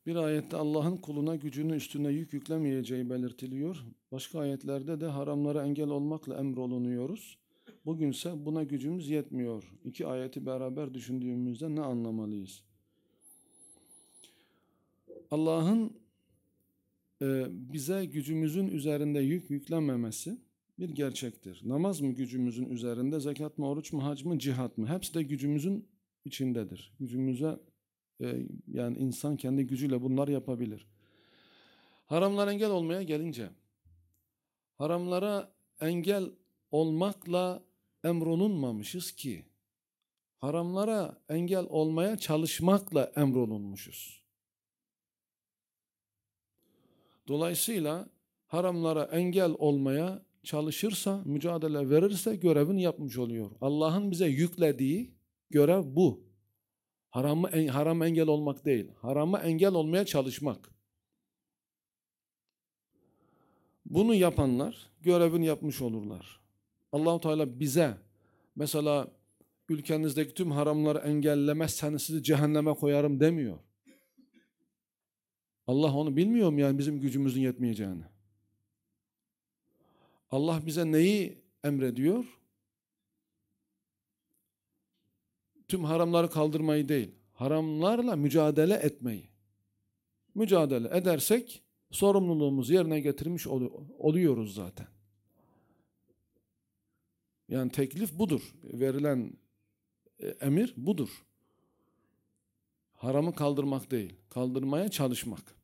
Bir ayette Allah'ın kuluna gücünün üstüne yük yüklemeyeceği belirtiliyor. Başka ayetlerde de haramlara engel olmakla emrolunuyoruz. Bugünse buna gücümüz yetmiyor. İki ayeti beraber düşündüğümüzde ne anlamalıyız? Allah'ın bize gücümüzün üzerinde yük yüklememesi bir gerçektir. Namaz mı gücümüzün üzerinde, zekat mı, oruç mu, hac mı, cihat mı? Hepsi de gücümüzün içindedir. Gücümüze yani insan kendi gücüyle bunlar yapabilir. Haramlara engel olmaya gelince, haramlara engel olmakla emrolunmamışız ki, haramlara engel olmaya çalışmakla emrolunmuşuz. Dolayısıyla haramlara engel olmaya çalışırsa, mücadele verirse görevini yapmış oluyor. Allah'ın bize yüklediği görev bu. Haram engel olmak değil, harama engel olmaya çalışmak. Bunu yapanlar görevini yapmış olurlar. Allah-u Teala bize mesela ülkenizdeki tüm haramları engellemezseniz sizi cehenneme koyarım demiyor. Allah onu bilmiyor mu yani bizim gücümüzün yetmeyeceğini? Allah bize neyi emrediyor? Tüm haramları kaldırmayı değil, haramlarla mücadele etmeyi. Mücadele edersek sorumluluğumuzu yerine getirmiş oluyoruz zaten. Yani teklif budur. Verilen emir budur. Haramı kaldırmak değil, kaldırmaya çalışmak.